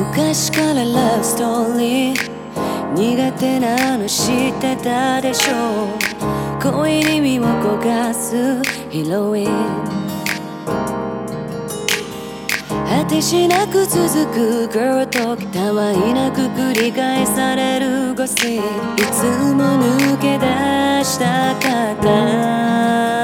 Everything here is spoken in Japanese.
昔からラブストーリー苦手なの知ってたでしょう。恋に身を焦がすヒロイン、果てしなく続く Girl Talk、 たわいなく繰り返されるゴシップ、いつも抜け出したかった